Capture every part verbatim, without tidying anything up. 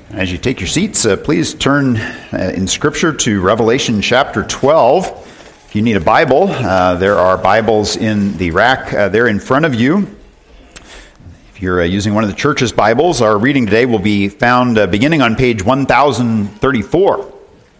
As you take your seats, uh, please turn uh, in Scripture to Revelation chapter twelve. If you need a Bible, uh, there are Bibles in the rack uh, there in front of you. If you're uh, using one of the church's Bibles, our reading today will be found uh, beginning on page one thousand thirty-four.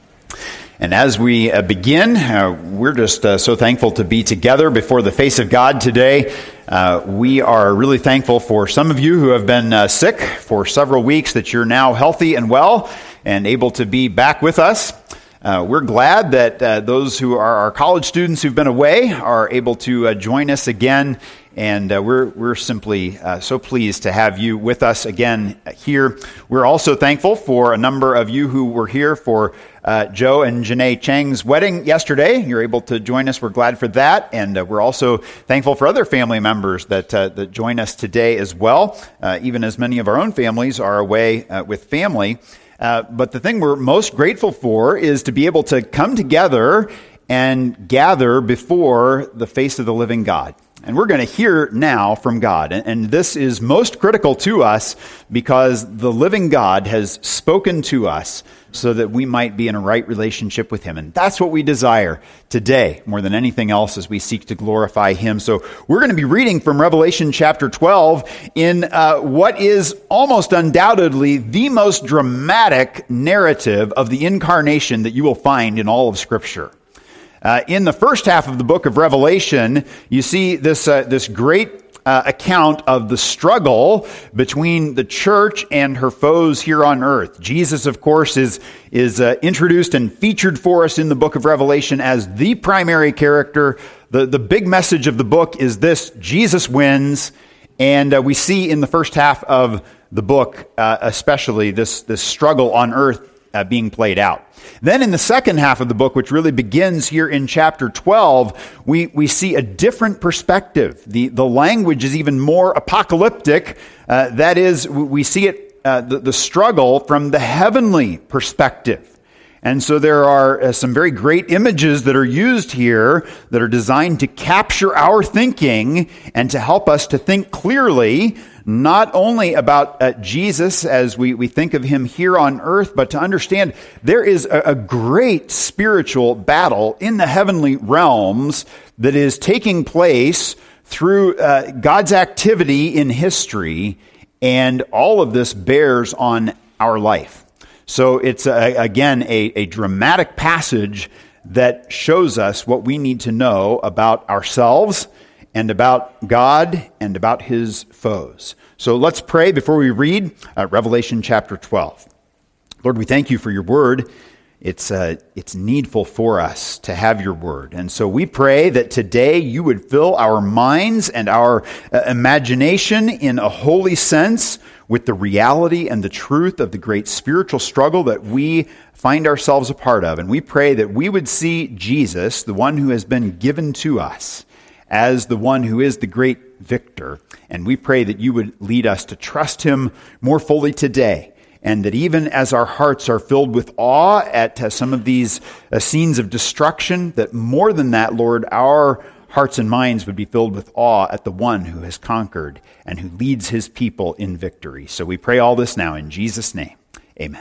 And as we uh, begin, uh, we're just uh, so thankful to be together before the face of God today. Uh, we are really thankful for some of you who have been uh, sick for several weeks, that you're now healthy and well and able to be back with us. Uh, we're glad that uh, those who are our college students who've been away are able to uh, join us again. And uh, we're we're simply uh, so pleased to have you with us again here. We're also thankful for a number of you who were here for uh, Joe and Janae Chang's wedding yesterday. You're able to join us. We're glad for that. And uh, we're also thankful for other family members that uh, that join us today as well, uh, even as many of our own families are away uh, with family. Uh, but the thing we're most grateful for is to be able to come together and gather before the face of the living God. And we're going to hear now from God. And this is most critical to us because the living God has spoken to us so that we might be in a right relationship with Him. And that's what we desire today more than anything else as we seek to glorify Him. So we're going to be reading from Revelation chapter twelve in uh, what is almost undoubtedly the most dramatic narrative of the incarnation that you will find in all of Scripture. Uh, in the first half of the book of Revelation, you see this uh, this great uh, account of the struggle between the church and her foes here on earth. Jesus, of course, is is uh, introduced and featured for us in the book of Revelation as the primary character. The, the big message of the book is this: Jesus wins. And uh, we see in the first half of the book, uh, especially, this, this struggle on earth Uh, being played out. Then in the second half of the book, which really begins here in chapter twelve, we, we see a different perspective. The, the language is even more apocalyptic. Uh, that is, we see it, uh, the, the struggle from the heavenly perspective. And so there are uh, some very great images that are used here that are designed to capture our thinking and to help us to think clearly, not only about uh, Jesus as we, we think of Him here on earth, but to understand there is a, a great spiritual battle in the heavenly realms that is taking place through uh, God's activity in history, and all of this bears on our life. So it's, a, again, a, a dramatic passage that shows us what we need to know about ourselves and about God and about His foes. So let's pray before we read uh, Revelation chapter twelve. Lord, we thank You for Your word. It's uh, it's needful for us to have Your word. And so we pray that today You would fill our minds and our uh, imagination in a holy sense with the reality and the truth of the great spiritual struggle that we find ourselves a part of. And we pray that we would see Jesus, the one who has been given to us, as the one who is the great victor. And we pray that You would lead us to trust Him more fully today. And that even as our hearts are filled with awe at uh, some of these uh, scenes of destruction, that more than that, Lord, our hearts and minds would be filled with awe at the one who has conquered and who leads His people in victory. So we pray all this now in Jesus' name. Amen.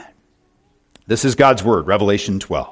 This is God's word, Revelation twelve.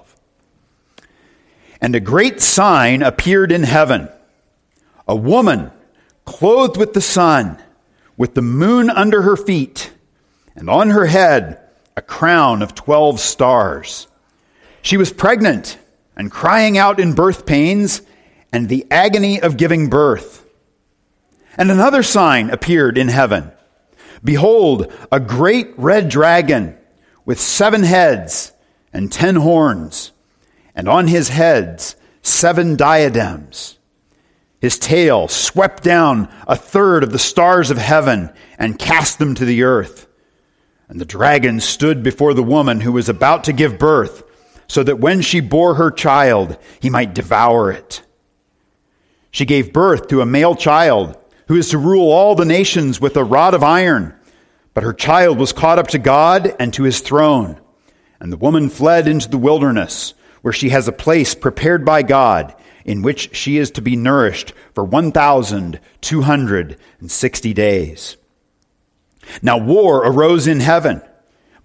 And a great sign appeared in heaven, a woman clothed with the sun, with the moon under her feet, and on her head a crown of twelve stars. She was pregnant and crying out in birth pains and the agony of giving birth. And another sign appeared in heaven. Behold, a great red dragon with seven heads and ten horns, and on his heads seven diadems. His tail swept down a third of the stars of heaven and cast them to the earth. And the dragon stood before the woman who was about to give birth, so that when she bore her child, he might devour it. She gave birth to a male child who is to rule all the nations with a rod of iron. But her child was caught up to God and to His throne. And the woman fled into the wilderness, where she has a place prepared by God, in which she is to be nourished for one thousand two hundred sixty days. Now war arose in heaven.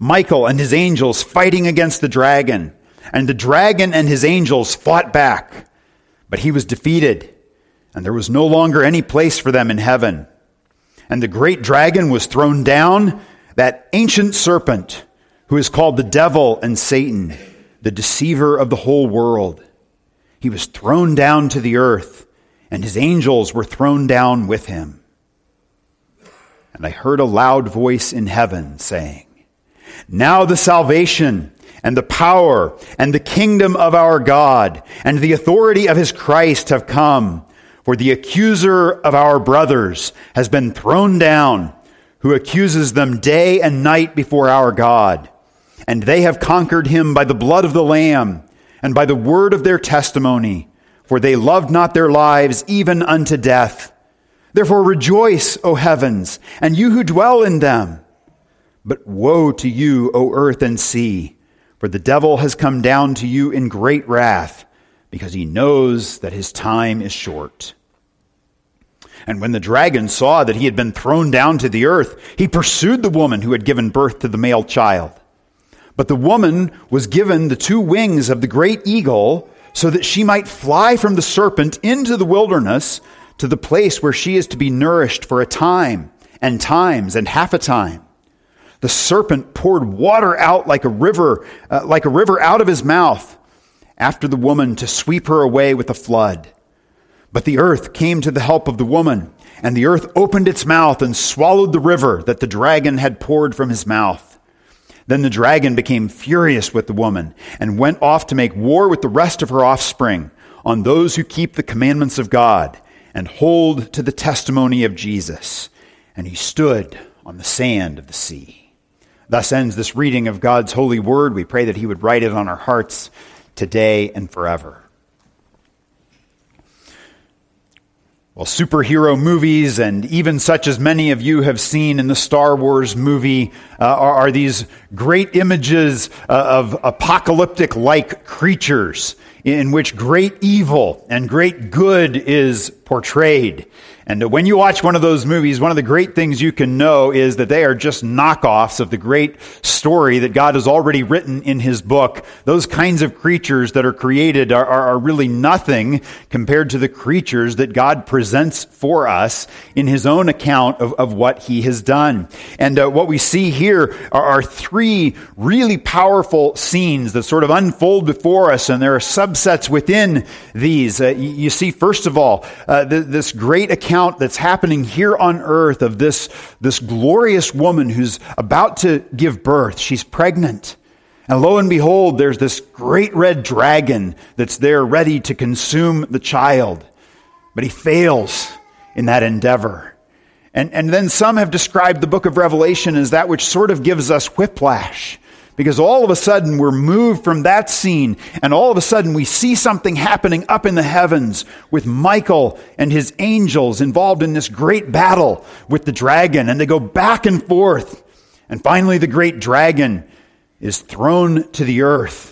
Michael and his angels fighting against the dragon. And the dragon and his angels fought back. But he was defeated, and there was no longer any place for them in heaven. And the great dragon was thrown down, that ancient serpent, who is called the devil and Satan, the deceiver of the whole world. He was thrown down to the earth, and his angels were thrown down with him. And I heard a loud voice in heaven saying, "Now the salvation and the power and the kingdom of our God and the authority of his Christ have come, for the accuser of our brothers has been thrown down, who accuses them day and night before our God. And they have conquered him by the blood of the Lamb and by the word of their testimony, for they loved not their lives even unto death. Therefore rejoice, O heavens, and you who dwell in them. But woe to you, O earth and sea, for the devil has come down to you in great wrath, because he knows that his time is short." And when the dragon saw that he had been thrown down to the earth, he pursued the woman who had given birth to the male child. But the woman was given the two wings of the great eagle, so that she might fly from the serpent into the wilderness to the place where she is to be nourished for a time, and times, and half a time. The serpent poured water out like a river, uh, like a river out of his mouth, after the woman to sweep her away with a flood. But the earth came to the help of the woman, and the earth opened its mouth and swallowed the river that the dragon had poured from his mouth. Then the dragon became furious with the woman and went off to make war with the rest of her offspring, on those who keep the commandments of God and hold to the testimony of Jesus. And he stood on the sand of the sea. Thus ends this reading of God's holy word. We pray that he would write it on our hearts today and forever. Well, superhero movies, and even such as many of you have seen in the Star Wars movie, uh, are, are these great images uh, of apocalyptic-like creatures in which great evil and great good is portrayed. And when you watch one of those movies, one of the great things you can know is that they are just knockoffs of the great story that God has already written in his book. Those kinds of creatures that are created are, are, are really nothing compared to the creatures that God presents for us in his own account of, of what he has done. And uh, what we see here are, are three really powerful scenes that sort of unfold before us, and there are subsets within these. Uh, you, you see, first of all, uh, th- this great account that's happening here on earth of this, this glorious woman who's about to give birth. She's pregnant. And lo and behold, there's this great red dragon that's there ready to consume the child. But he fails in that endeavor. And, and then some have described the book of Revelation as that which sort of gives us whiplash. Because all of a sudden we're moved from that scene, and all of a sudden we see something happening up in the heavens with Michael and his angels involved in this great battle with the dragon, and they go back and forth. And finally the great dragon is thrown to the earth.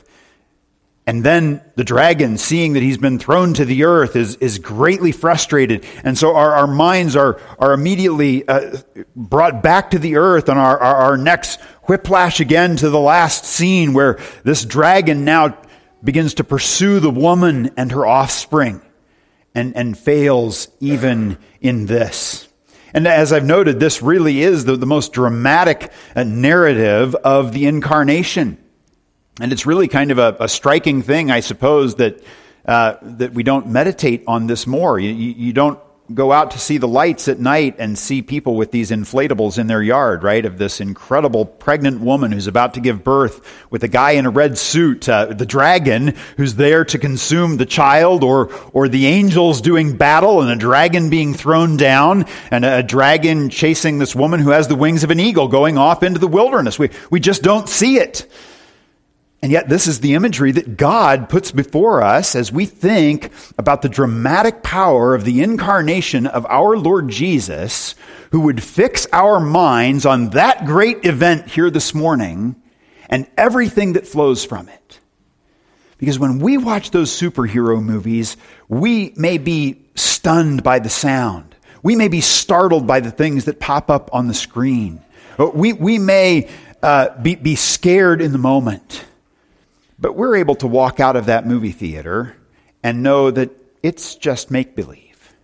And then the dragon, seeing that he's been thrown to the earth, is, is greatly frustrated. And so our, our minds are, are immediately uh, brought back to the earth, and our, our, our necks whiplash again to the last scene where this dragon now begins to pursue the woman and her offspring, and, and fails even in this. And as I've noted, this really is the, the most dramatic uh, narrative of the incarnation. And it's really kind of a, a striking thing, I suppose, that uh, that we don't meditate on this more. You, you, you don't go out to see the lights at night and see people with these inflatables in their yard, right? Of this incredible pregnant woman who's about to give birth with a guy in a red suit, uh, the dragon who's there to consume the child, or or the angels doing battle and a dragon being thrown down, and a, a dragon chasing this woman who has the wings of an eagle going off into the wilderness. We we just don't see it. And yet this is the imagery that God puts before us as we think about the dramatic power of the incarnation of our Lord Jesus, who would fix our minds on that great event here this morning and everything that flows from it. Because when we watch those superhero movies, we may be stunned by the sound. We may be startled by the things that pop up on the screen. We, we may uh, be, be scared in the moment. But we're able to walk out of that movie theater and know that it's just make-believe.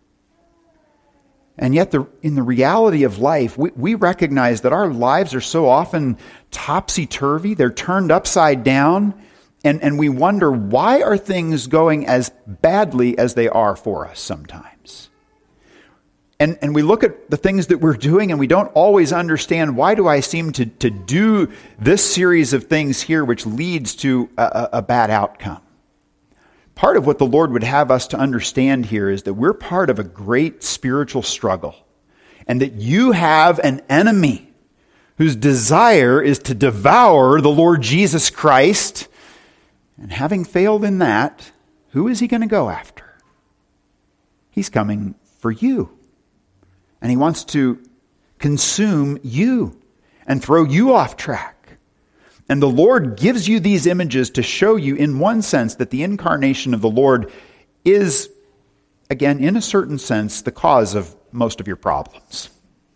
And yet, the, in the reality of life, we, we recognize that our lives are so often topsy-turvy. They're turned upside down. And, and we wonder, why are things going as badly as they are for us sometimes? And, and we look at the things that we're doing and we don't always understand, why do I seem to, to do this series of things here which leads to a, a bad outcome? Part of what the Lord would have us to understand here is that we're part of a great spiritual struggle, and that you have an enemy whose desire is to devour the Lord Jesus Christ. And having failed in that, who is he going to go after? He's coming for you. And he wants to consume you and throw you off track. And the Lord gives you these images to show you, in one sense, that the incarnation of the Lord is, again, in a certain sense, the cause of most of your problems.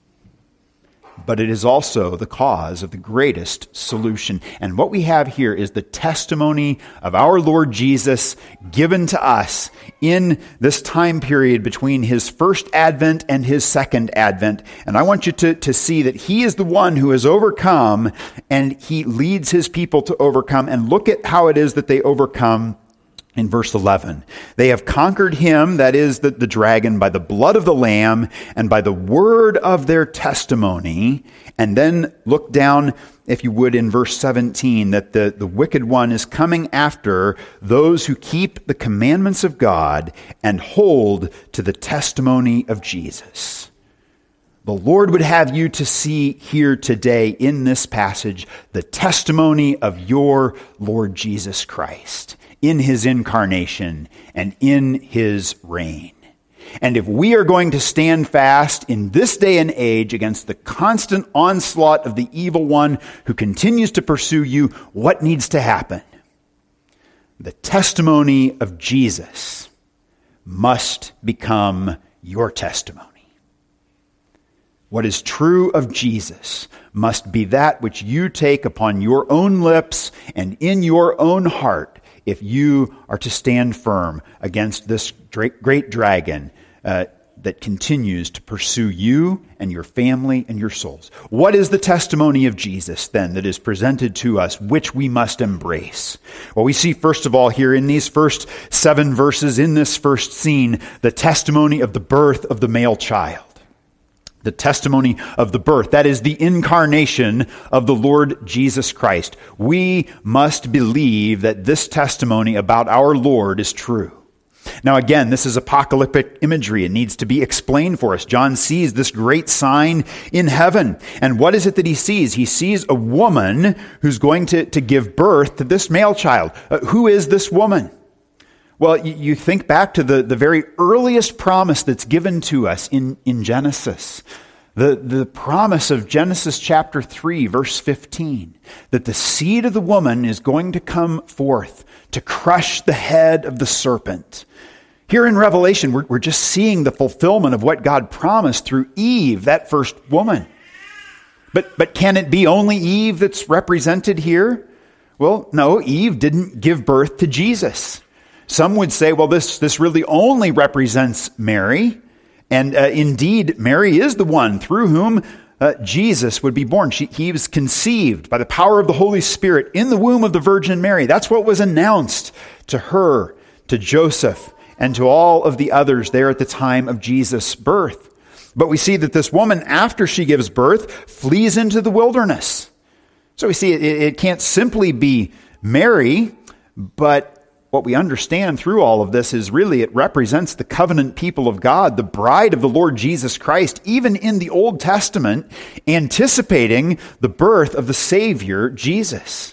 But it is also the cause of the greatest solution. And what we have here is the testimony of our Lord Jesus given to us in this time period between his first advent and his second advent. And I want you to, to see that he is the one who has overcome, and he leads his people to overcome. And look at how it is that they overcome. In verse eleven, they have conquered him, that is the, the dragon, by the blood of the Lamb and by the word of their testimony. And then look down, if you would, in verse seventeen, that the, the wicked one is coming after those who keep the commandments of God and hold to the testimony of Jesus. The Lord would have you to see here today in this passage the testimony of your Lord Jesus Christ, in his incarnation and in his reign. And if we are going to stand fast in this day and age against the constant onslaught of the evil one who continues to pursue you, what needs to happen? The testimony of Jesus must become your testimony. What is true of Jesus must be that which you take upon your own lips and in your own heart, if you are to stand firm against this great dragon uh, that continues to pursue you and your family and your souls. What is the testimony of Jesus then that is presented to us, which we must embrace? Well, we see first of all here in these first seven verses, in this first scene, the testimony of the birth of the male child. The testimony of the birth, that is the incarnation of the Lord Jesus Christ. We must believe that this testimony about our Lord is true. Now again, this is apocalyptic imagery. It needs to be explained for us. John sees this great sign in heaven. And what is it that he sees? He sees a woman who's going to, to give birth to this male child. Uh, who is this woman? Well, you think back to the, the very earliest promise that's given to us in, in Genesis. The, the promise of Genesis chapter three, verse fifteen, that the seed of the woman is going to come forth to crush the head of the serpent. Here in Revelation, we're, we're just seeing the fulfillment of what God promised through Eve, that first woman. But, but can it be only Eve that's represented here? Well, no, Eve didn't give birth to Jesus. Some would say, well, this, this really only represents Mary. And uh, indeed, Mary is the one through whom uh, Jesus would be born. She, he was conceived by the power of the Holy Spirit in the womb of the Virgin Mary. That's what was announced to her, to Joseph, and to all of the others there at the time of Jesus' birth. But we see that this woman, after she gives birth, flees into the wilderness. So we see it, it can't simply be Mary, but what we understand through all of this is really it represents the covenant people of God, the bride of the Lord Jesus Christ, even in the Old Testament, anticipating the birth of the Savior, Jesus.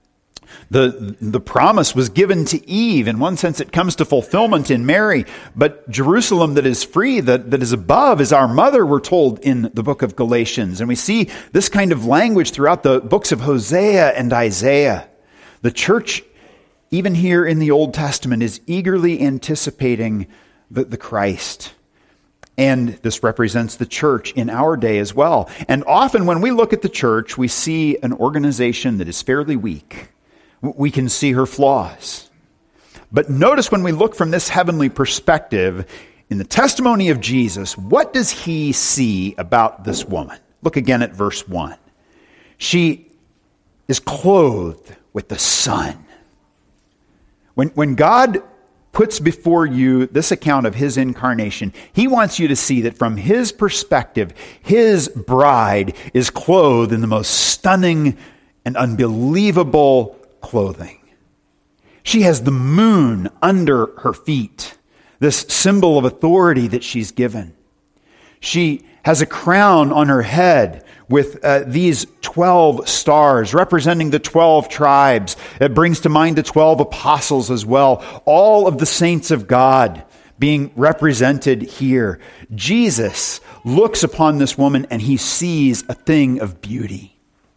The, the promise was given to Eve. In one sense, it comes to fulfillment in Mary. But Jerusalem that is free, that, that is above, is our mother, we're told in the book of Galatians. And we see this kind of language throughout the books of Hosea and Isaiah. The church, even here in the Old Testament, is eagerly anticipating the, the Christ. And this represents the church in our day as well. And often when we look at the church, we see an organization that is fairly weak. We can see her flaws. But notice when we look from this heavenly perspective, in the testimony of Jesus, what does he see about this woman? Look again at verse one. She is clothed with the sun. When, when God puts before you this account of his incarnation, he wants you to see that from his perspective, his bride is clothed in the most stunning and unbelievable clothing. She has the moon under her feet, this symbol of authority that she's given. She has a crown on her head with uh, these twelve stars representing the twelve tribes. It brings to mind the twelve apostles as well. All of the saints of God being represented here. Jesus looks upon this woman and he sees a thing of beauty.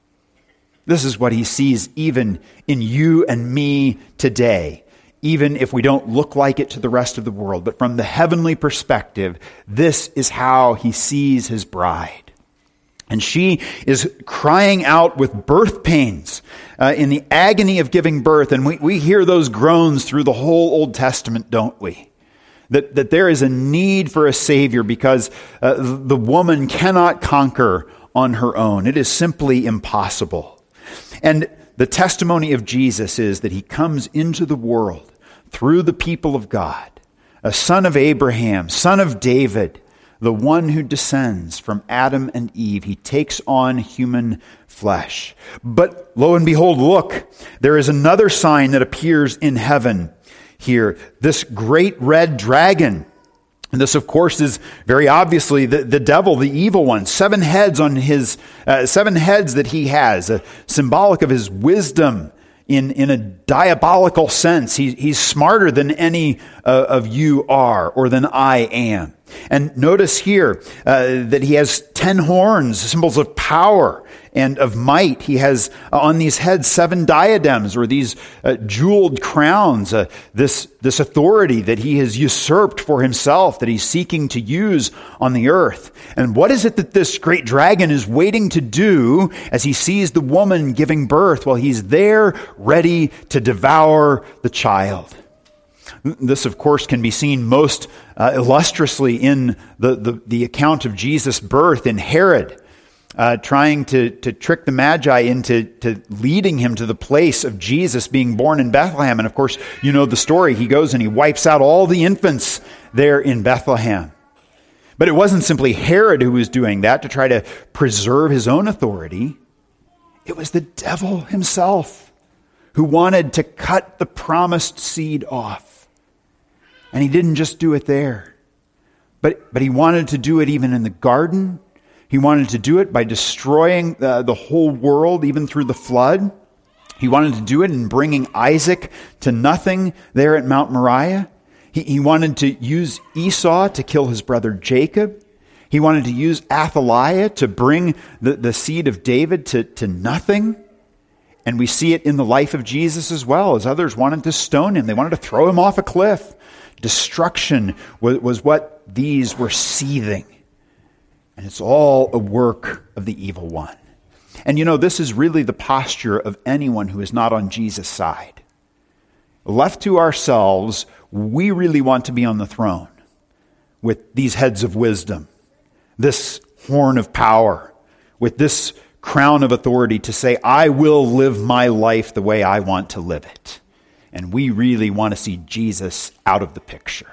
This is what he sees even in you and me today, even if we don't look like it to the rest of the world. But from the heavenly perspective, this is how he sees his bride. And she is crying out with birth pains uh, in the agony of giving birth. And we, we hear those groans through the whole Old Testament, don't we? That, that there is a need for a Savior because uh, the woman cannot conquer on her own. It is simply impossible. And the testimony of Jesus is that he comes into the world through the people of God, a son of Abraham, son of David, the one who descends from Adam and Eve. He takes on human flesh. But lo and behold, look, there is another sign that appears in heaven here, this great red dragon. And this, of course, is very obviously the, the devil, the evil one. Seven heads on his, uh, seven heads that he has, uh, symbolic of his wisdom in, in a diabolical sense. He, he's smarter than any uh, of you are or than I am. And notice here uh, that he has ten horns, symbols of power and of might. He has uh, on these heads seven diadems, or these uh, jeweled crowns, uh, this, this authority that he has usurped for himself, that he's seeking to use on the earth. And what is it that this great dragon is waiting to do as he sees the woman giving birth? Well, he's there ready to devour the child. This, of course, can be seen most uh, illustriously in the, the, the account of Jesus' birth in Herod, uh, trying to, to trick the Magi into to leading him to the place of Jesus being born in Bethlehem. And of course, you know the story. He goes and he wipes out all the infants there in Bethlehem. But it wasn't simply Herod who was doing that to try to preserve his own authority. It was the devil himself who wanted to cut the promised seed off. And he didn't just do it there, but, but he wanted to do it even in the garden. He wanted to do it by destroying uh, the whole world, even through the flood. He wanted to do it in bringing Isaac to nothing there at Mount Moriah. He, he wanted to use Esau to kill his brother Jacob. He wanted to use Athaliah to bring the, the seed of David to, to nothing. And we see it in the life of Jesus as well, as others wanted to stone him. They wanted to throw him off a cliff. Destruction was, was what these were seething. And it's all a work of the evil one. And you know, this is really the posture of anyone who is not on Jesus' side. Left to ourselves, we really want to be on the throne with these heads of wisdom, this horn of power, with this crown of authority to say, I will live my life the way I want to live it. And we really want to see Jesus out of the picture.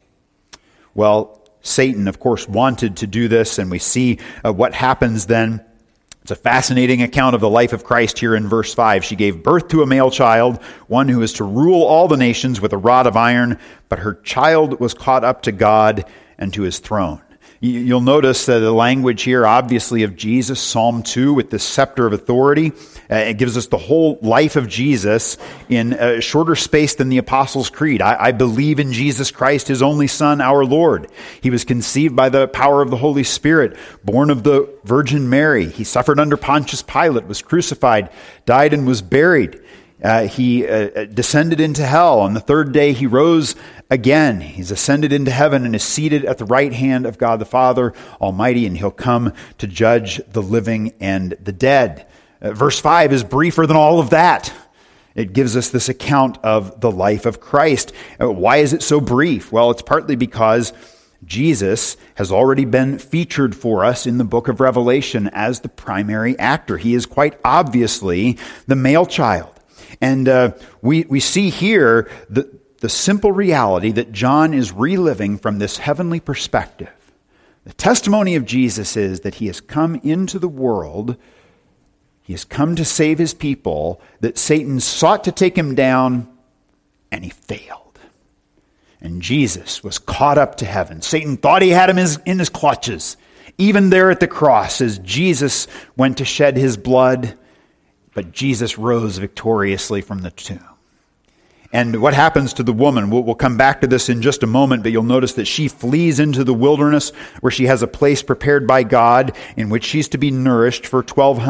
Well, Satan, of course, wanted to do this, and we see uh, what happens then. It's a fascinating account of the life of Christ here in verse five. She gave birth to a male child, one who is to rule all the nations with a rod of iron, but her child was caught up to God and to his throne. You'll notice that the language here, obviously, of Jesus, Psalm two, with the scepter of authority. Uh, it gives us the whole life of Jesus in a shorter space than the Apostles' Creed. I, I believe in Jesus Christ, his only Son, our Lord. He was conceived by the power of the Holy Spirit, born of the Virgin Mary. He suffered under Pontius Pilate, was crucified, died, and was buried. Uh, he uh, descended into hell. On the third day, he rose again. He's ascended into heaven and is seated at the right hand of God the Father Almighty, and he'll come to judge the living and the dead. Uh, verse five is briefer than all of that. It gives us this account of the life of Christ. Uh, why is it so brief? Well, it's partly because Jesus has already been featured for us in the book of Revelation as the primary actor. He is quite obviously the male child. And uh, we, we see here the, the simple reality that John is reliving from this heavenly perspective. The testimony of Jesus is that he has come into the world, he has come to save his people, that Satan sought to take him down, and he failed. And Jesus was caught up to heaven. Satan thought he had him in his clutches. Even there at the cross, as Jesus went to shed his blood, but Jesus rose victoriously from the tomb. And what happens to the woman? We'll, we'll come back to this in just a moment, but you'll notice that she flees into the wilderness where she has a place prepared by God in which she's to be nourished for twelve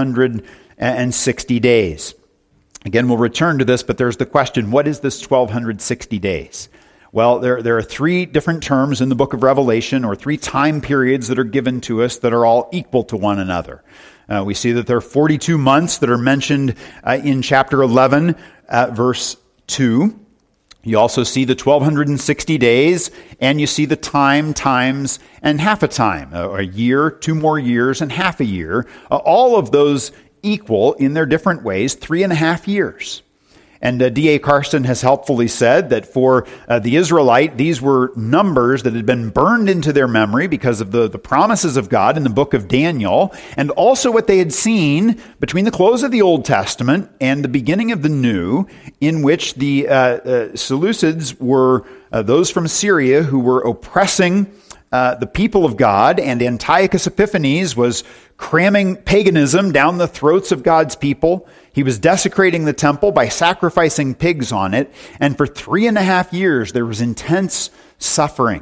sixty days. Again, we'll return to this, but there's the question, what is this twelve sixty days? Well, there, there are three different terms in the book of Revelation, or three time periods that are given to us that are all equal to one another. Uh, we see that there are forty-two months that are mentioned uh, in chapter eleven, uh, verse two. You also see the twelve sixty days, and you see the time, times, and half a time, a, a year, two more years, and half a year. Uh, all of those equal in their different ways, three and a half years. And uh, D A Carson has helpfully said that for uh, the Israelite, these were numbers that had been burned into their memory because of the, the promises of God in the book of Daniel, and also what they had seen between the close of the Old Testament and the beginning of the New, in which the uh, uh, Seleucids were uh, those from Syria who were oppressing uh, the people of God, and Antiochus Epiphanes was cramming paganism down the throats of God's people. He was desecrating the temple by sacrificing pigs on it. And for three and a half years, there was intense suffering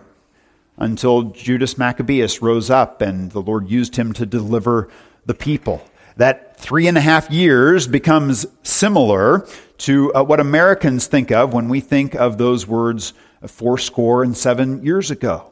until Judas Maccabeus rose up and the Lord used him to deliver the people. That three and a half years becomes similar to uh, what Americans think of when we think of those words four score and seven years ago.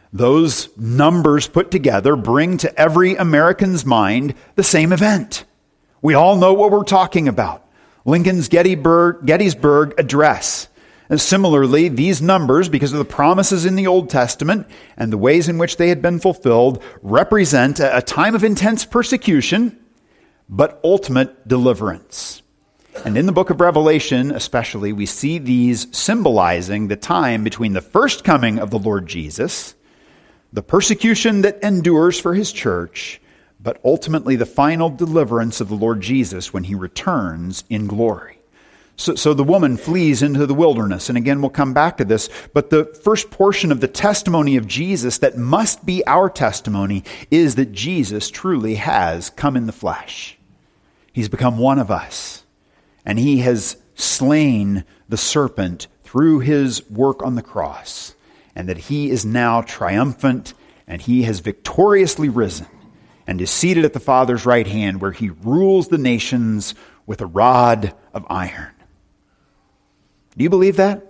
Those numbers put together bring to every American's mind the same event. We all know what we're talking about. Lincoln's Gettysburg, Gettysburg Address. And similarly, these numbers, because of the promises in the Old Testament and the ways in which they had been fulfilled, represent a time of intense persecution, but ultimate deliverance. And in the book of Revelation, especially, we see these symbolizing the time between the first coming of the Lord Jesus, the persecution that endures for his church, but ultimately the final deliverance of the Lord Jesus when he returns in glory. So, so the woman flees into the wilderness, and again we'll come back to this, but the first portion of the testimony of Jesus that must be our testimony is that Jesus truly has come in the flesh. He's become one of us, and he has slain the serpent through his work on the cross, and that he is now triumphant, and he has victoriously risen, and is seated at the Father's right hand, where he rules the nations with a rod of iron. Do you believe that?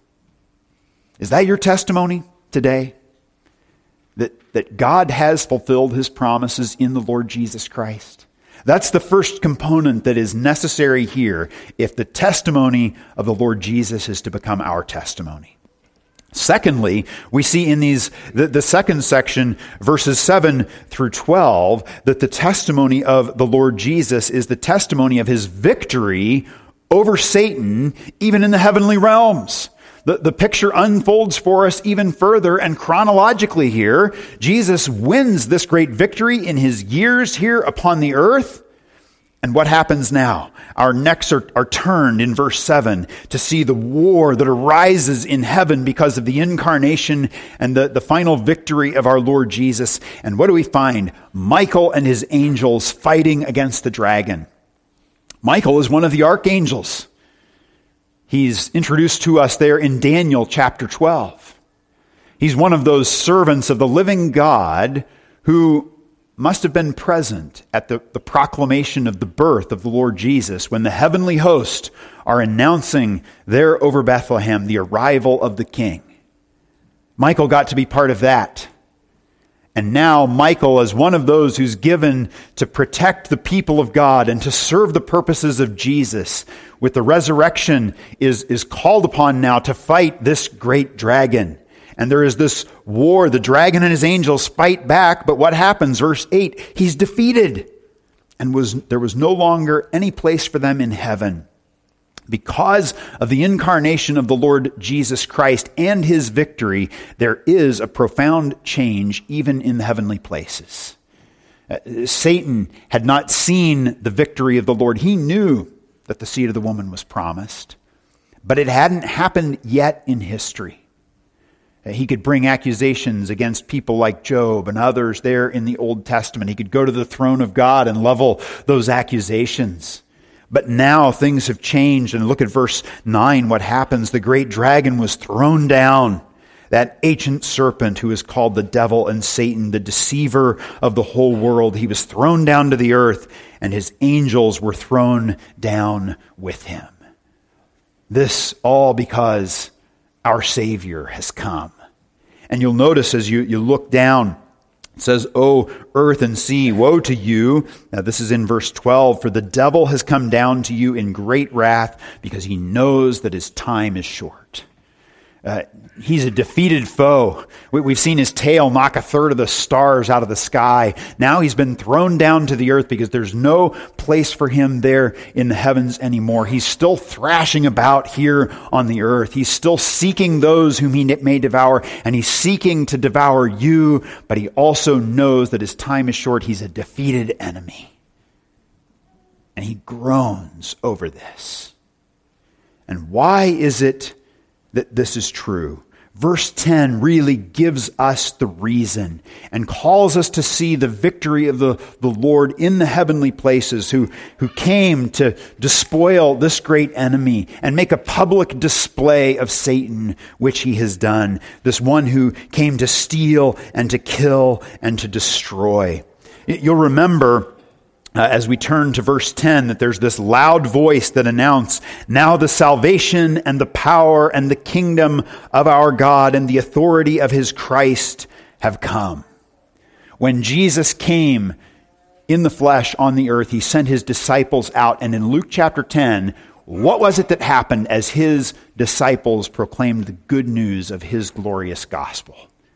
Is that your testimony today? That, that God has fulfilled his promises in the Lord Jesus Christ? That's the first component that is necessary here if the testimony of the Lord Jesus is to become our testimony. Secondly, we see in these the, the second section, verses seven through twelve, that the testimony of the Lord Jesus is the testimony of his victory over Satan, even in the heavenly realms. The, the picture unfolds for us even further, and chronologically here, Jesus wins this great victory in his years here upon the earth. And what happens now? Our necks are, are turned in verse seven to see the war that arises in heaven because of the incarnation and the, the final victory of our Lord Jesus. And what do we find? Michael and his angels fighting against the dragon. Michael is one of the archangels. He's introduced to us there in Daniel chapter twelve. He's one of those servants of the living God who must have been present at the, the proclamation of the birth of the Lord Jesus when the heavenly host are announcing there over Bethlehem the arrival of the King. Michael got to be part of that. And now Michael, as one of those who's given to protect the people of God and to serve the purposes of Jesus, with the resurrection, is, is called upon now to fight this great dragon. And there is this war. The dragon and his angels fight back. But what happens? Verse eight, he's defeated. And was there was no longer any place for them in heaven. Because of the incarnation of the Lord Jesus Christ and his victory, there is a profound change even in the heavenly places. Uh, Satan had not seen the victory of the Lord. He knew that the seed of the woman was promised, but it hadn't happened yet in history. Uh, he could bring accusations against people like Job and others there in the Old Testament. He could go to the throne of God and level those accusations. But now things have changed, and look at verse nine, what happens. The great dragon was thrown down, that ancient serpent who is called the devil and Satan, the deceiver of the whole world. He was thrown down to the earth, and his angels were thrown down with him. This all because our Savior has come. And you'll notice as you, you look down, it says, "O earth and sea, woe to you." Now this is in verse twelve. "For the devil has come down to you in great wrath, because he knows that his time is short." Uh, he's a defeated foe. We, we've seen his tail knock a third of the stars out of the sky. Now he's been thrown down to the earth because there's no place for him there in the heavens anymore. He's still thrashing about here on the earth. He's still seeking those whom he may devour, and he's seeking to devour you, but he also knows that his time is short. He's a defeated enemy. And he groans over this. And why is it that this is true? Verse ten really gives us the reason and calls us to see the victory of the, the Lord in the heavenly places, who, who came to despoil this great enemy and make a public display of Satan, which he has done. This one who came to steal and to kill and to destroy. You'll remember Uh, as we turn to verse ten, that there's this loud voice that announced, "Now the salvation and the power and the kingdom of our God and the authority of his Christ have come." When Jesus came in the flesh on the earth, he sent his disciples out. And in Luke chapter ten, what was it that happened as his disciples proclaimed the good news of his glorious gospel?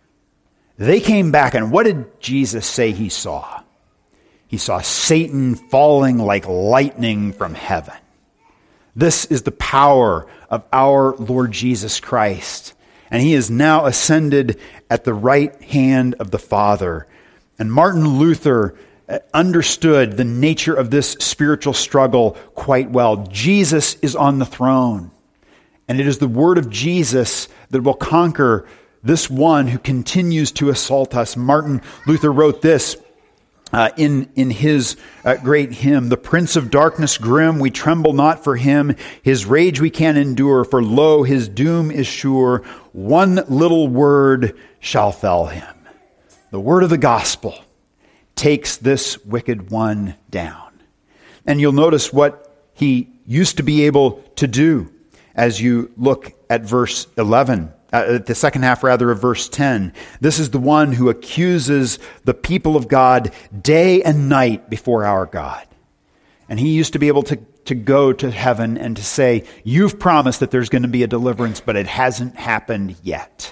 They came back, and what did Jesus say he saw? He saw Satan falling like lightning from heaven. This is the power of our Lord Jesus Christ. And he is now ascended at the right hand of the Father. And Martin Luther understood the nature of this spiritual struggle quite well. Jesus is on the throne. And it is the word of Jesus that will conquer this one who continues to assault us. Martin Luther wrote this Uh, in in his uh, great hymn, "The Prince of Darkness grim, we tremble not for him. His rage we can endure, for lo, his doom is sure. One little word shall fell him." The word of the gospel takes this wicked one down. And you'll notice what he used to be able to do as you look at verse eleven. Uh, the second half, rather, of verse ten. This is the one who accuses the people of God day and night before our God. And he used to be able to, to go to heaven and to say, "You've promised that there's going to be a deliverance, but it hasn't happened yet."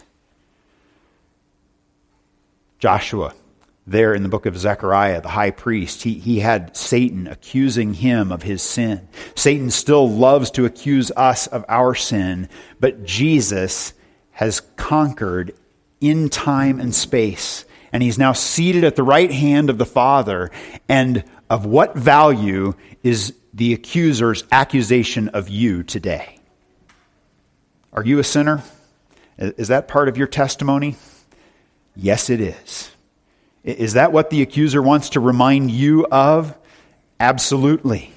Joshua, there in the book of Zechariah, the high priest, he, he had Satan accusing him of his sin. Satan still loves to accuse us of our sin, but Jesus has conquered in time and space. And he's now seated at the right hand of the Father. And of what value is the accuser's accusation of you today? Are you a sinner? Is that part of your testimony? Yes, it is. Is that what the accuser wants to remind you of? Absolutely.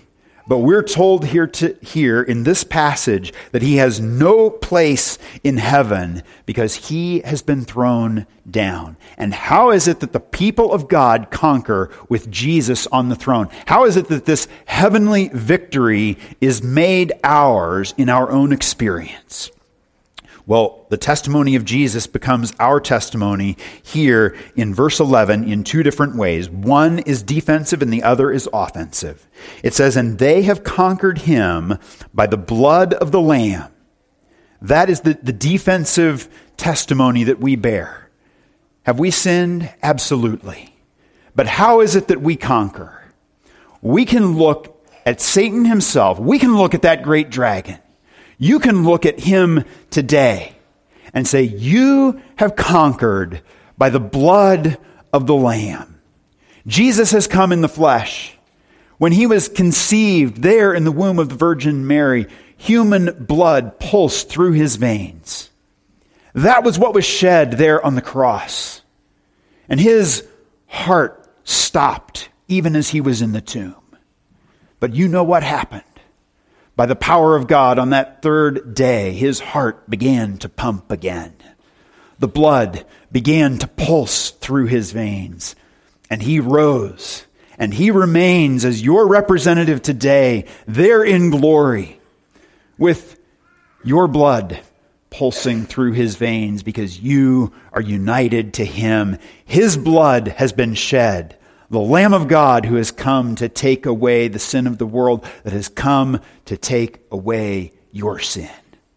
But we're told here to here in this passage that he has no place in heaven because he has been thrown down. And how is it that the people of God conquer with Jesus on the throne? How is it that this heavenly victory is made ours in our own experience? Well, the testimony of Jesus becomes our testimony here in verse eleven in two different ways. One is defensive and the other is offensive. It says, and they have conquered him by the blood of the Lamb. That is the, the defensive testimony that we bear. Have we sinned? Absolutely. But how is it that we conquer? We can look at Satan himself. We can look at that great dragon. You can look at him today and say, you have conquered by the blood of the Lamb. Jesus has come in the flesh. When he was conceived there in the womb of the Virgin Mary, human blood pulsed through his veins. That was what was shed there on the cross. And his heart stopped even as he was in the tomb. But you know what happened? By the power of God, on that third day, his heart began to pump again. The blood began to pulse through his veins. And he rose. And he remains as your representative today, there in glory, with your blood pulsing through his veins because you are united to him. His blood has been shed. The Lamb of God who has come to take away the sin of the world, that has come to take away your sin.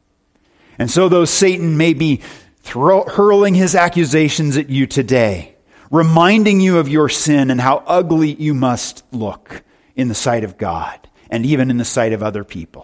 And so though Satan may be throw, hurling his accusations at you today, reminding you of your sin and how ugly you must look in the sight of God and even in the sight of other people,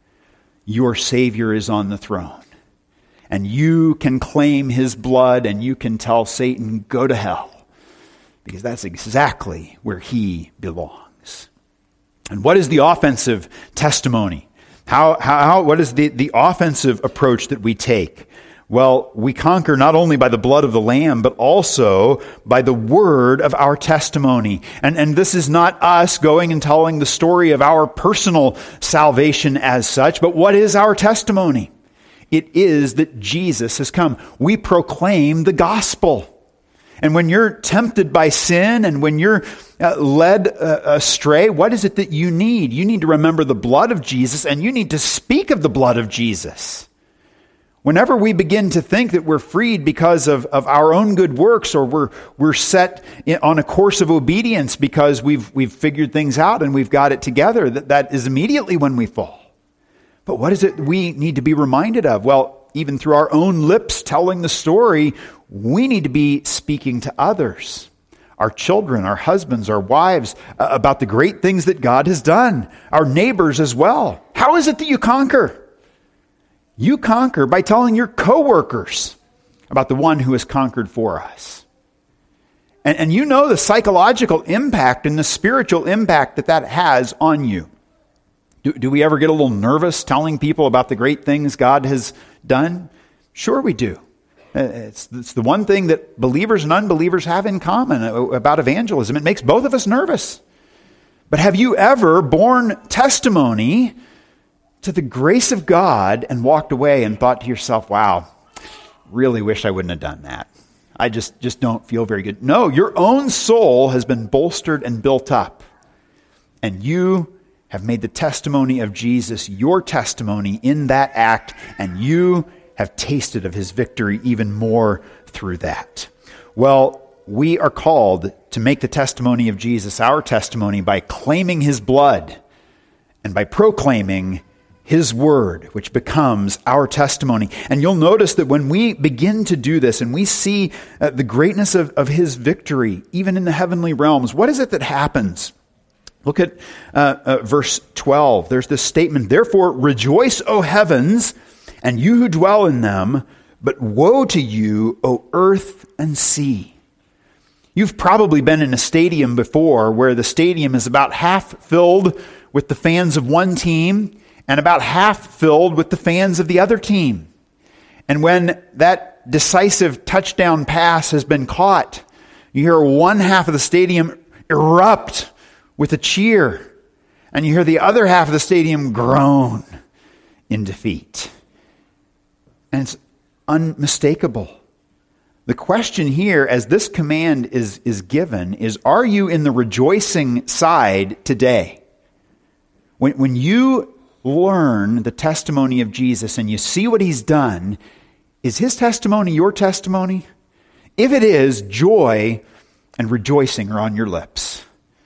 your Savior is on the throne. And you can claim his blood and you can tell Satan, go to hell. Because that's exactly where he belongs. And what is the offensive testimony? How, how, what is the, the offensive approach that we take? Well, we conquer not only by the blood of the Lamb, but also by the word of our testimony. And, and this is not us going and telling the story of our personal salvation as such, but what is our testimony? It is that Jesus has come. We proclaim the gospel. And when you're tempted by sin and when you're uh, led uh, astray, what is it that you need? You need to remember the blood of Jesus, and you need to speak of the blood of Jesus. Whenever we begin to think that we're freed because of, of our own good works, or we're we're set in, on a course of obedience because we've we've figured things out and we've got it together, that, that is immediately when we fall. But what is it we need to be reminded of? Well, even through our own lips telling the story, we need to be speaking to others, our children, our husbands, our wives, uh, about the great things that God has done, our neighbors as well. How is it that you conquer? You conquer by telling your coworkers about the one who has conquered for us. And, and you know the psychological impact and the spiritual impact that that has on you. Do, do we ever get a little nervous telling people about the great things God has done? Sure we do. It's, it's the one thing that believers and unbelievers have in common about evangelism. It makes both of us nervous. But have you ever borne testimony to the grace of God and walked away and thought to yourself, wow, really wish I wouldn't have done that. I just, just don't feel very good. No, your own soul has been bolstered and built up. And you have made the testimony of Jesus your testimony in that act, and you have tasted of his victory even more through that. Well, we are called to make the testimony of Jesus our testimony by claiming his blood and by proclaiming his word, which becomes our testimony. And you'll notice that when we begin to do this and we see uh, the greatness of, of his victory, even in the heavenly realms, what is it that happens? Look at uh, uh, verse twelve. There's this statement, therefore rejoice, O heavens, and you who dwell in them, but woe to you, O earth and sea. You've probably been in a stadium before where the stadium is about half filled with the fans of one team and about half filled with the fans of the other team. And when that decisive touchdown pass has been caught, you hear one half of the stadium erupt with a cheer. And you hear the other half of the stadium groan in defeat. And it's unmistakable. The question here, as this command is, is given, is, are you in the rejoicing side today? When, when you learn the testimony of Jesus and you see what he's done, is his testimony your testimony? If it is, joy and rejoicing are on your lips.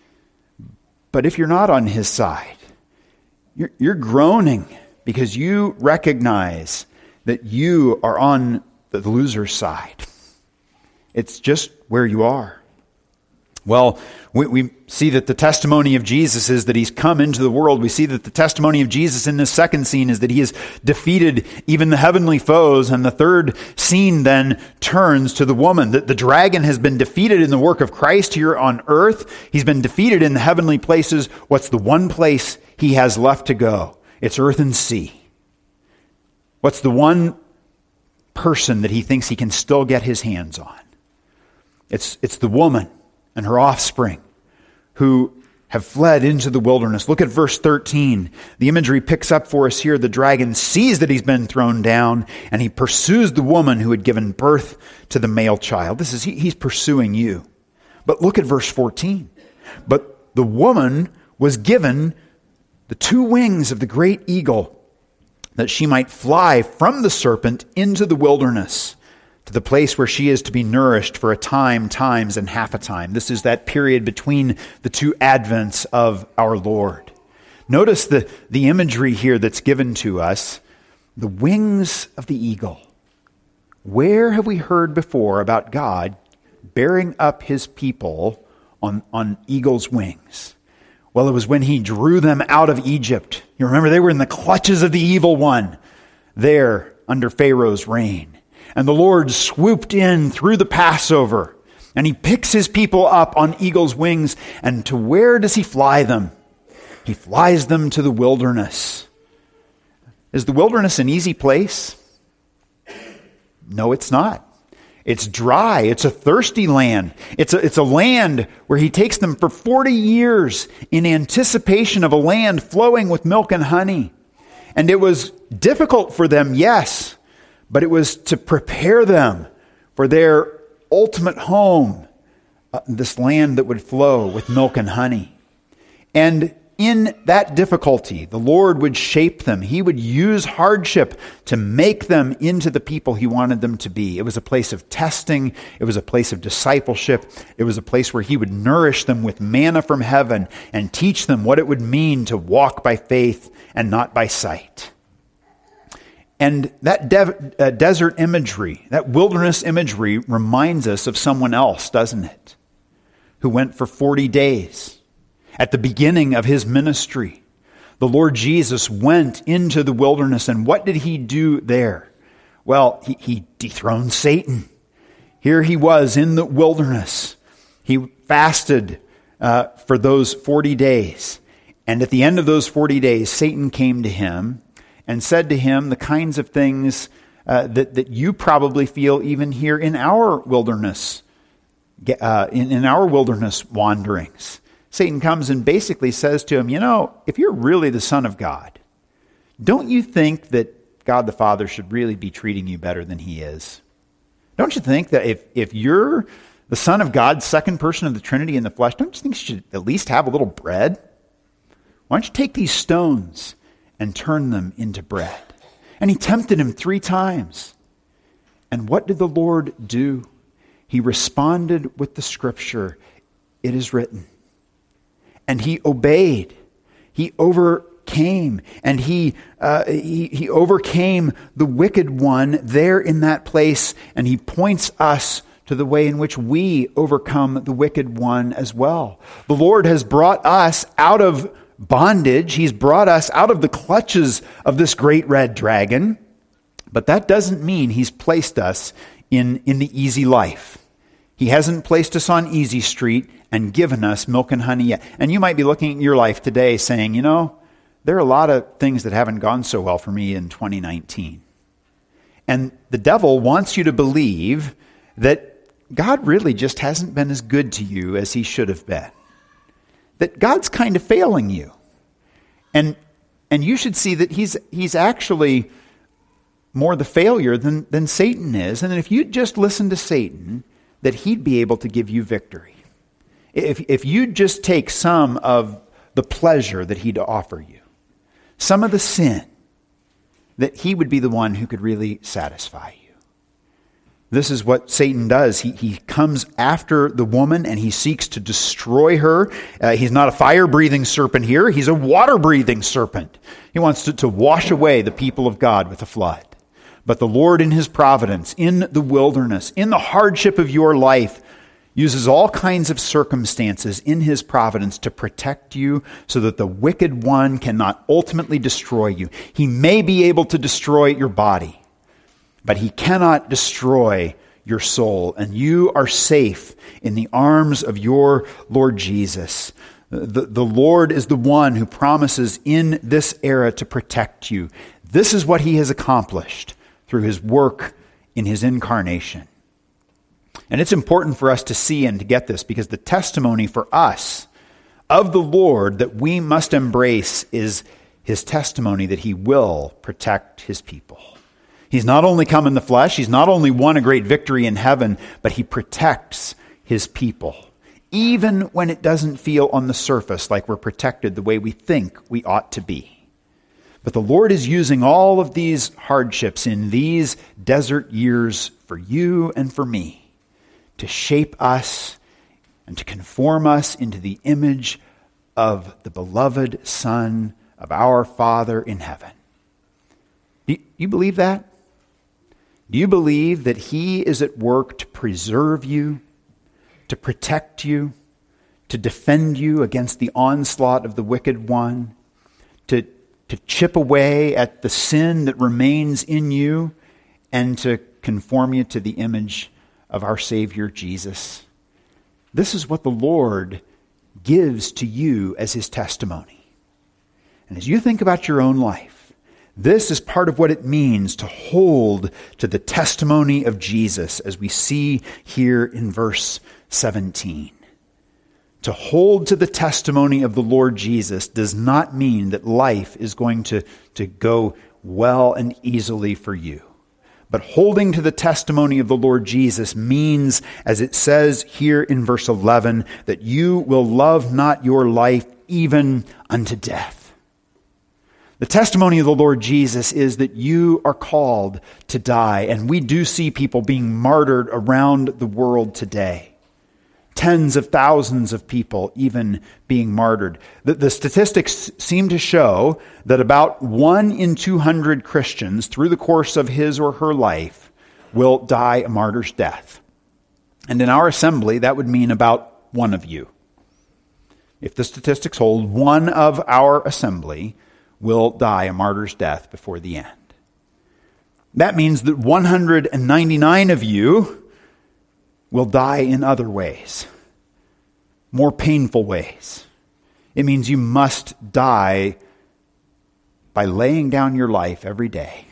But if you're not on his side, you're, you're groaning because you recognize that you are on the loser's side. It's just where you are. Well, we, we see that the testimony of Jesus is that he's come into the world. We see that the testimony of Jesus in this second scene is that he has defeated even the heavenly foes. And the third scene then turns to the woman. That the dragon has been defeated in the work of Christ here on earth. He's been defeated in the heavenly places. What's the one place he has left to go? It's earth and sea. What's the one person that he thinks he can still get his hands on? It's, it's the woman and her offspring who have fled into the wilderness. Look at verse thirteen. The imagery picks up for us here. The dragon sees that he's been thrown down, and he pursues the woman who had given birth to the male child. This is he, he's pursuing you. But look at verse fourteen. But the woman was given the two wings of the great eagle, that she might fly from the serpent into the wilderness, to the place where she is to be nourished for a time, times, and half a time. This is that period between the two advents of our Lord. Notice the, the imagery here that's given to us. The wings of the eagle. Where have we heard before about God bearing up his people on, on eagle's wings? Well, it was when he drew them out of Egypt. You remember they were in the clutches of the evil one there under Pharaoh's reign. And the Lord swooped in through the Passover, and he picks his people up on eagle's wings. And to where does he fly them? He flies them to the wilderness. Is the wilderness an easy place? No, it's not. It's dry. It's a thirsty land. It's a, it's a land where he takes them for forty years in anticipation of a land flowing with milk and honey. And it was difficult for them, yes, but it was to prepare them for their ultimate home, uh, this land that would flow with milk and honey. And in that difficulty, the Lord would shape them. He would use hardship to make them into the people he wanted them to be. It was a place of testing. It was a place of discipleship. It was a place where he would nourish them with manna from heaven and teach them what it would mean to walk by faith and not by sight. And that de- uh, desert imagery, that wilderness imagery reminds us of someone else, doesn't it? Who went for forty days. At the beginning of his ministry, the Lord Jesus went into the wilderness, and what did he do there? Well, he, he dethroned Satan. Here he was in the wilderness. He fasted uh, for those forty days. And at the end of those forty days, Satan came to him and said to him the kinds of things uh, that, that you probably feel even here in our wilderness, uh, in, in our wilderness wanderings. Satan comes and basically says to him, you know, if you're really the Son of God, don't you think that God the Father should really be treating you better than he is? Don't you think that if, if you're the Son of God, second person of the Trinity in the flesh, don't you think you should at least have a little bread? Why don't you take these stones and turn them into bread? And he tempted him three times. And what did the Lord do? He responded with the scripture, it is written. And he obeyed. He overcame. And he, uh, he, he overcame the wicked one there in that place. And he points us to the way in which we overcome the wicked one as well. The Lord has brought us out of bondage. He's brought us out of the clutches of this great red dragon. But that doesn't mean he's placed us in, in the easy life. He hasn't placed us on easy street and given us milk and honey yet. And you might be looking at your life today saying, you know, there are a lot of things that haven't gone so well for me in twenty nineteen. And the devil wants you to believe that God really just hasn't been as good to you as he should have been. That God's kind of failing you. And and you should see that he's he's actually more the failure than, than Satan is. And if you'd just listen to Satan, that he'd be able to give you victory. If, if you'd just take some of the pleasure that he'd offer you, some of the sin, that he would be the one who could really satisfy you. This is what Satan does. He, he comes after the woman and he seeks to destroy her. Uh, he's not a fire-breathing serpent here. He's a water-breathing serpent. He wants to, to wash away the people of God with a flood. But the Lord in his providence, in the wilderness, in the hardship of your life, uses all kinds of circumstances in his providence to protect you so that the wicked one cannot ultimately destroy you. He may be able to destroy your body, but he cannot destroy your soul. And you are safe in the arms of your Lord Jesus. The, the Lord is the one who promises in this era to protect you. This is what he has accomplished through his work in his incarnation. And it's important for us to see and to get this, because the testimony for us of the Lord that we must embrace is his testimony that he will protect his people. He's not only come in the flesh, he's not only won a great victory in heaven, but he protects his people. Even when it doesn't feel on the surface like we're protected the way we think we ought to be. But the Lord is using all of these hardships in these desert years for you and for me to shape us and to conform us into the image of the beloved Son of our Father in heaven. Do you believe that? Do you believe that he is at work to preserve you, to protect you, to defend you against the onslaught of the wicked one, to to chip away at the sin that remains in you, and to conform you to the image of our Savior Jesus? This is what the Lord gives to you as his testimony. And as you think about your own life, this is part of what it means to hold to the testimony of Jesus, as we see here in verse seventeen. To hold to the testimony of the Lord Jesus does not mean that life is going to, to go well and easily for you. But holding to the testimony of the Lord Jesus means, as it says here in verse eleven, that you will love not your life even unto death. The testimony of the Lord Jesus is that you are called to die, and we do see people being martyred around the world today. Tens of thousands of people even being martyred. The, the statistics seem to show that about one in two hundred Christians through the course of his or her life will die a martyr's death. And in our assembly, that would mean about one of you. If the statistics hold, one of our assembly will die a martyr's death before the end. That means that one hundred ninety-nine of you will die in other ways, more painful ways. It means you must die by laying down your life every day,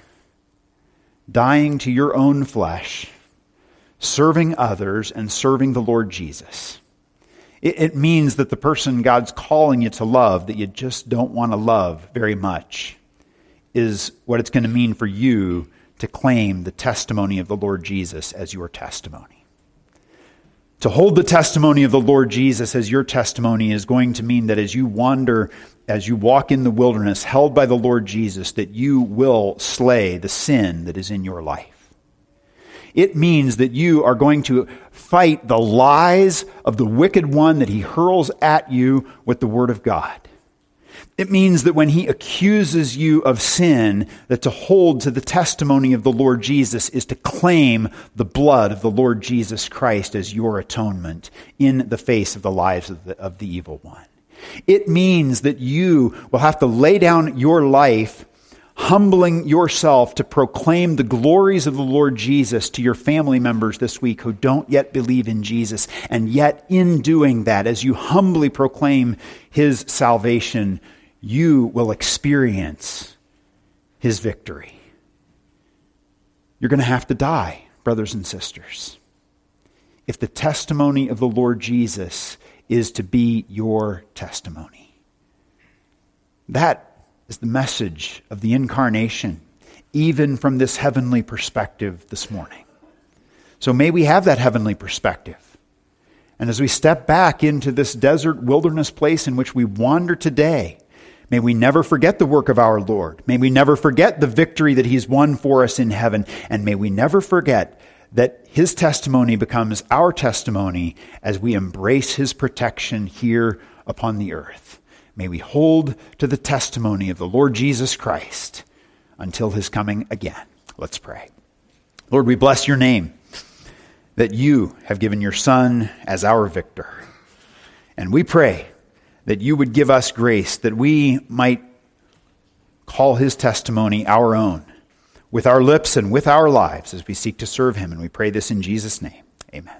dying to your own flesh, serving others, and serving the Lord Jesus. It, it means that the person God's calling you to love, that you just don't want to love very much, is what it's going to mean for you to claim the testimony of the Lord Jesus as your testimony. To hold the testimony of the Lord Jesus as your testimony is going to mean that as you wander, as you walk in the wilderness, held by the Lord Jesus, that you will slay the sin that is in your life. It means that you are going to fight the lies of the wicked one that he hurls at you with the word of God. It means that when he accuses you of sin, that to hold to the testimony of the Lord Jesus is to claim the blood of the Lord Jesus Christ as your atonement in the face of the lies of the, of the evil one. It means that you will have to lay down your life, humbling yourself to proclaim the glories of the Lord Jesus to your family members this week who don't yet believe in Jesus. And yet in doing that, as you humbly proclaim his salvation, you will experience his victory. You're going to have to die, brothers and sisters, if the testimony of the Lord Jesus is to be your testimony. That is the message of the incarnation, even from this heavenly perspective this morning. So may we have that heavenly perspective. And as we step back into this desert wilderness place in which we wander today, may we never forget the work of our Lord. May we never forget the victory that he's won for us in heaven. And may we never forget that his testimony becomes our testimony as we embrace his protection here upon the earth. May we hold to the testimony of the Lord Jesus Christ until his coming again. Let's pray. Lord, we bless your name that you have given your Son as our victor. And we pray that you would give us grace that we might call his testimony our own, with our lips and with our lives as we seek to serve him. And we pray this in Jesus' name. Amen.